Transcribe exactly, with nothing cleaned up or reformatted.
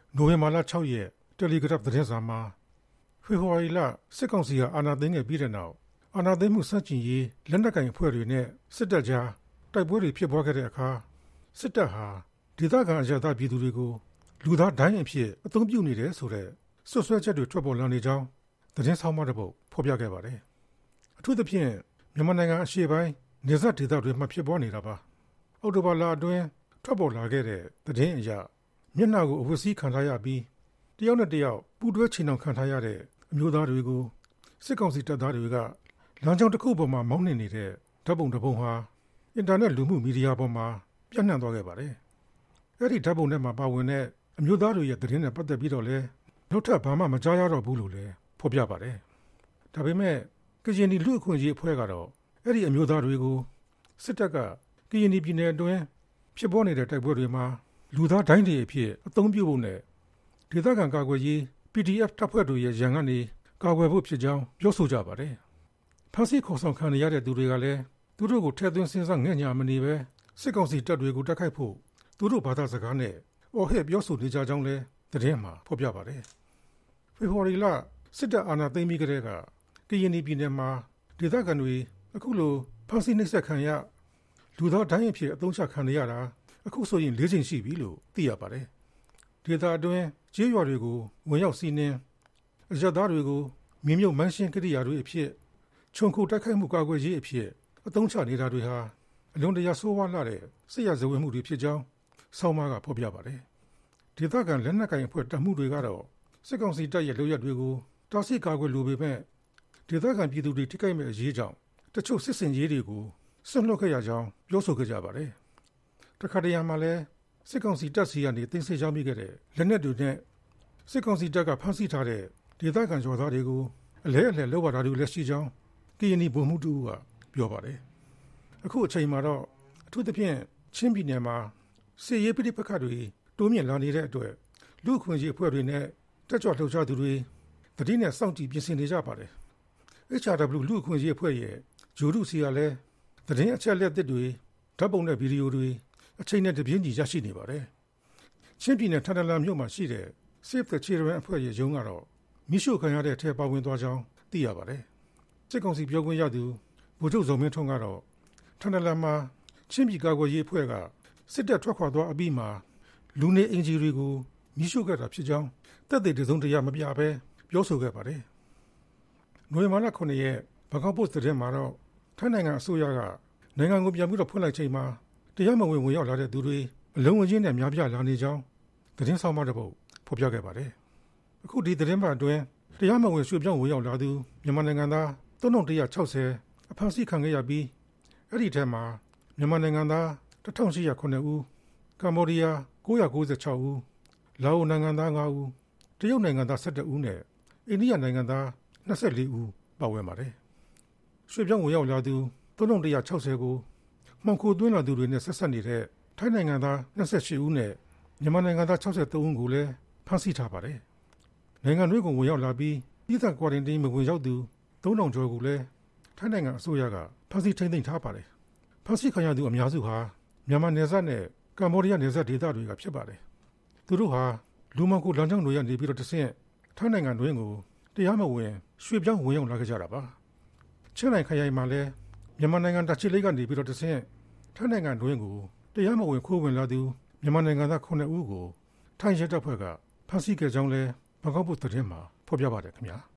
နိုဝင်ဘာလ၆ရက်တယ်လီဂရပ်သတင်းစာမှာဖေဖော်ဝါရီလစစ်ကောင်စီကအာဏာသိမ်းခဲ့ပြီးတဲ့နောက်အာဏာသိမ်းမှုစတင်ရေးလက်နက်ကိုင်အဖွဲ့တွေနဲ့စစ်တပ်ကြားတိုက်ပွဲတွေဖြစ်ပွားခဲ့တဲ့အခါစစ်တပ်ဟာဒေသခံအရပ်သားပြည်သူတွေကိုလူသားဒိုင်းအဖြစ်အသုံးပြုနေတယ်ဆိုတဲ့ဆွဆွဲချက်တွေထွက်ပေါ်လာနေကြောင်းသတင်းဆောင်မတစ်ပုဒ်ဖော်ပြခဲ့ပါတယ်။အထူးသဖြင့်မြန်မာနိုင်ငံအရှေ့ပိုင်းနေဆက်ဒေသတွေမှာဖြစ်ပေါ်နေတာပါ။အောက်တိုဘာလအတွင်းထွက်ပေါ်လာခဲ့တဲ့သတင်းအရမျက်နှာကိုအဝတ်စည်းခံထားရပြီးတယောက်နဲ့တယောက်ပူးတွဲချီနှောင်ခံထားရတဲ့အမျိုးသားတွေကိုစစ်ကောင်စီတပ်သားတွေကလမ်းကြောင်းတစ်ခုပေါ်မှာမောင်းနှင်နေတဲ့ဓာတ်ပုံတစ်ပုံဟာအင်တာနက်လူမှုမီဒီယာပေါ်မှာပြန့်နှံ့သွားခဲ့ပါတယ်။အဲ့ဒီဓာတ်ပုံထဲမှာပါဝင်တဲ့အမျိုးသားတွေရဲ့သတင်းနဲ့ပတ်သက်ပြီးတော့လည်းနောက်ထပ်ဘာမှမကြားရတော့ဘူးလို့လည်းဖော်ပြပါတယ်။ဒါပေမဲ့ကရင်လူ့အခွင့်အရေးအဖွဲ့ကတော့အဲ့ဒီအမျိုးသားတွေကိုစစ်တပ်ကကရင်ပြည်နယ်အတွင်းဖြစ်ပေါ်နေတဲ့တိုက်ပွဲတွေမှာလူသားဒိုင်းတွေအဖြစ်အသုံးပြုဖို့နဲ့ဒေသခံကာကွယ်ရေး ပီ ဒီ အက်ဖ် တပ်ဖွဲ့တွေရဲ့ရန်ကနေကာကွယ်ဖို့ဖြစ်ကြောင်းပြောဆိုကြပါတယ်။ဖမ်းဆီးခေါ်ဆောင်ခံရတဲ့သူတွေကလည်းသူတို့ကိုထည့်သွင်းစဉ်းစားငဲ့ညာမနေပဲစစ်ကောင်စီတပ်တွေကိုတိုက်ခိုက်ဖို့သူတို့ဘာသာစကားနဲ့အော်ဟစ်ပြောဆိုနေကြကြောင်းလည်းသတင်းမှာဖော်ပြပါတယ်။ဖေဖော်ဝါရီလစစ်တပ်အာဏာသိမ်းပြီးကတည်းကကရင်ပြည်နယ်မှာဒေသခံတွေအခုလိုဖမ်းဆီးနှိပ်စက်ခံရလူသားဒိုင်းအဖြစ်အသုံးချခံရတာအခုဆိုရင်လေးချိန်ရှိပြီလို့သိရပါတယ်။ဒေသအတွင်းကျေးရွာတွေကိုဝင်ရောက်စီးနင်းအရပ်သားတွေကိုမြေမြုပ်မန်းရှင်းကိရိယာတွေအဖြစ်ခြုံခိုတိုက်ခိုက်မှုကာကွယ်ရေးအဖြစ်အသုံးချနေတာတွေဟာအလွန်တရာဆိုးဝါးလာတဲ့စစ်ရာဇဝတ်မှုတွေဖြစ်ကြောင်းဆောင်းပါးကဖော်ပြပါတယ်။ဒေသခံလက်နက်ကိုင်အဖွဲ့တပ်မှုတွေကတော့စစ်ကောင်စီတပ်ရဲ့လုပ်ရက်တွေကိုတားဆီးကာကွယ်လိုပေမဲ့ဒေသခံပြည်သူတွေထိခိုက်မဲ့အရေးကြောင့်တချို့စစ်စင်ရေးတွေကိုဆွန့်လွတ်ခဲ့ရကြောင်းပြောဆိုခဲ့ကြပါတယ်။တခါတရံမှာလည်းစစ်ကောင်စီတပ်စီကနေတင်ဆက်ရောက်မိခဲ့တဲ့လက်နက်တွေနဲ့စစ်ကောင်စီတပ်ကဖမ်းဆီးထားတဲ့ဒေသခံကျော်သားတွေကိုအလဲအလှယ်လောက်ပါတာတွေလည်းရှိကြောင်းကရင်ဗိုလ်မှူးတူကပြောပါတယ်။အခုအချိန်မှာတော့အထူးသဖြင့်ချင်းပြည်နယ်မှာစစ်ရေးပဋိပက္ခတွေတိုးမြင့်လာနေတဲ့အတွက်လူ့အခွင့်အရေးအဖွဲ့တွေနဲ့တက်ကြွလှုပ်ရှားသူတွေတတိနဲ့စောင့်ကြည့်ပြင်ဆင်နေကြပါတယ်။ အက်ချ် အား ဒဘလျူ လူ့အခွင့်အရေးအဖွဲ့ရဲ့ဂျိုဒုစီကလည်းသတင်းအချက်အလက်တွေဓာတ်ပုံနဲ့ဗီဒီယိုတွေအချိန်နဲ့တပြေးညီရရှိနေပါတယ်။ချင်းပြည်နယ်ထန်တလန်မြို့မှာရှိတဲ့ Save the Children အဖွဲ့ရဲ့ရုံးကတော့မိရှုခံရတဲ့အထက်ပါဝင်သွားကြောင်းသိရပါတယ်။စစ်ကောင်စီပြောခွင့်ရသူဗိုလ်ချုပ်ဇော်မင်းထွန်းကတော့ထန်တလန်မှာချင်းပြည်ကာကွယ်ရေးအဖွဲ့ကစစ်တပ်ထွက်ခွာသွားအပြီးမှာလူနေအင်ဂျီတွေကိုမိရှုခဲ့တာဖြစ်ကြောင်းတပ်တွေတစုံတရာမပြဘဲပြောဆိုခဲ့ပါတယ်။နိုဝင်ဘာလခုနှစ်ရက်ဘန်ကောက်ပို့စ်သတင်းမှာတော့ထိုင်းနိုင်ငံအစိုးရကနိုင်ငံကိုပြန်ပြီးတော့ဖွင့်လိုက်ချိန်မှာတရားမဝင်ဝင်ရောက်လာတဲ့သူတွေအလုံးဝချင်းနဲ့များပြားလာနေကြောင်းသတင်းဆောင်မတစ်ပုဒ်ဖော်ပြခဲ့ပါတယ်။အခုဒီသတင်းပတ်အတွင်းတရားမဝင်ရွှေ့ပြောင်းဝင်ရောက်လာသူမြန်မာနိုင်ငံသားသုံးထောင်တစ်ရာခြောက်ဆယ်အဖမ်းဆီးခံခဲ့ရပြီးအဲ့ဒီထဲမှာမြန်မာနိုင်ငံသားတစ်ထောင်ရှစ်ရာခုနှစ်ဦးကမ္ဘောဒီးယားကိုးရာကိုးဆယ်ခြောက်ဦးလာအိုနိုင်ငံသားငါးဦးတရုတ်နိုင်ငံသားဆယ့်တစ်ဦးနဲ့အိန္ဒိယနိုင်ငံသားနှစ်ဆယ့်လေးဦးပါဝင်ပါတယ်။ရွှေ့ပြောင်းဝင်ရောက်လာသူသုံးထောင်တစ်ရာခြောက်ဆယ်ကိုမှောင်ခိုသွင်းလာသူတွေနဲ့ဆက်ဆက်နေတဲ့ထိုင်းနိုင်ငံသားနှစ်ဆယ့်ရှစ်ဦးနဲ့မြန်မာနိုင်ငံသားခြောက်ဆယ်သုံးဦးကိုလည်းဖမ်းဆီးထားပါတယ်။နိုင်ငံတွေကိုဝင်ရောက်လာပြီးပြည်သူ့ကွာရင်တင်းမဝင်ရောက်သူသုံးထောင်ကျော်ကိုလည်းထိုင်းနိုင်ငံအစိုးရကဖမ်းဆီးထိန်းသိမ်းထားပါတယ်။ဖမ်းဆီးခံရသူအများစုဟာမြန်မာနယ်စပ်နဲ့ကမ္ဘောဒီးယားနယ်စပ်ဒေသတွေကဖြစ်ပါတယ်။သူတို့ဟာလူမှောင်ခိုလမ်းကြောင်းတွေကနေပြီးတော့တဆင့်ထိုင်းနိုင်ငံတွင်းကိုတရားမဝင်ရွှေ့ပြောင်းဝင်ရောက်လာကြတာပါ။ချင်းနိုင်ခရိုင်မှာလည်းမြန်မာနိုင်ငံတာချီလိတ်ကနေပြီးတော့တဆင့်ထိုင်းနိုင်ငံတွင်းကိုတရားမဝင်ခိုးဝင်လာသူမြန်မာနိုင်ငံသားခုနှစ်ဦးကိုထိုင်းရဲတပ်ဖွဲ့ကဖမ်းဆီးခဲ့ကြောင်းလည်းဘန်ကောက်ပို့စ်သတင်းမှာဖော်ပြပါတယ်ခင်ဗျာ။